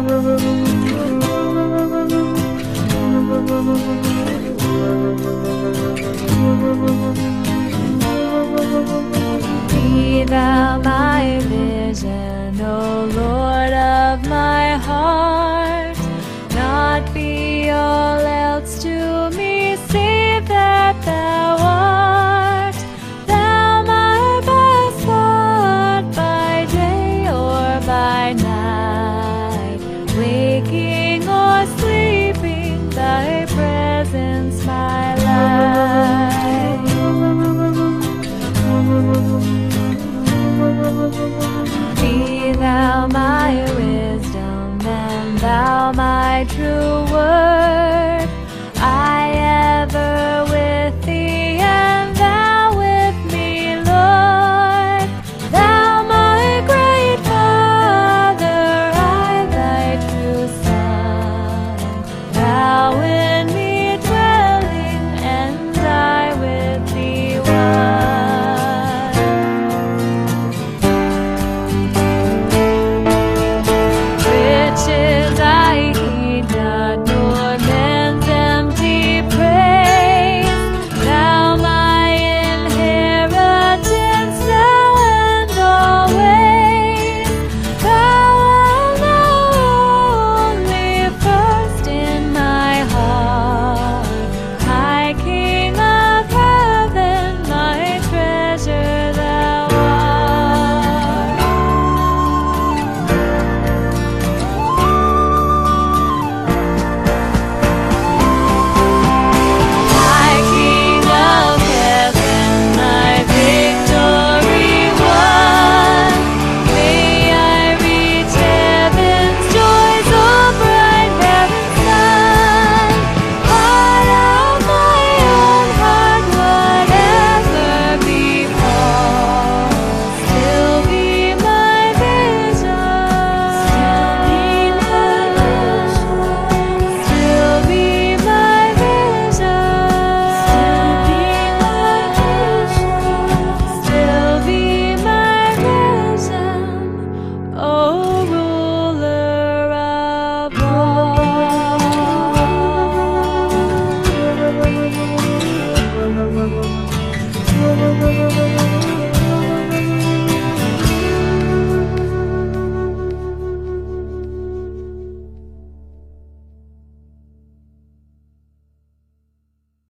Be thou my vision, O Lord of my heart, not be all else to me, save that thou art. Thou my best thought by day or by night, waking or sleeping, thy presence my life. Be thou my wisdom, and thou my truth.